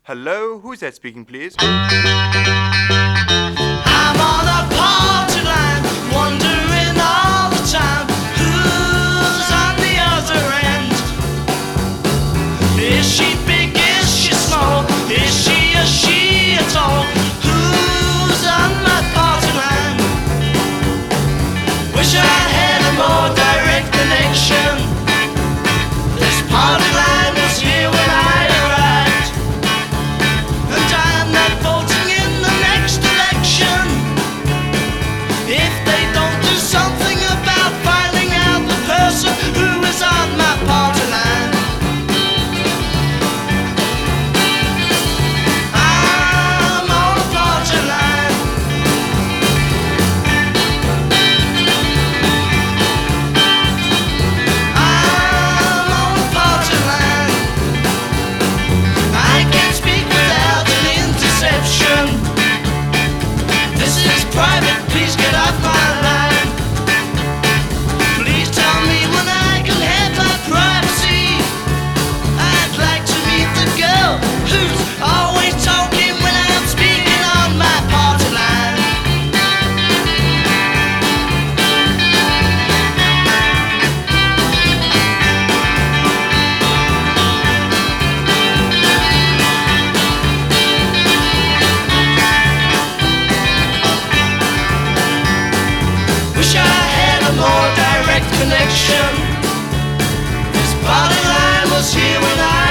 Hello, who's that speaking, please? I'm on a party line, wondering all the time who's on the other end. Is she big, is she small, is she a she at all? Who's on my party line? Wish I had a more direct connection. This party line was here when I arrived, and I'm not voting in the next election if they don't do something about finding out the person who is on my party line. I'm on a party line. I'm on a party line. I can't speak without an interception. This is private, please get off my line. Please tell me when I can have my privacy. I'd like to meet the girl who's always talking when I'm speaking on my party line. Wish I had a more direct connection. This party line was here when I